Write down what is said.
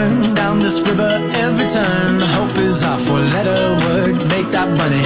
turn, down this river every turn. Hope is our four-letter word, make that money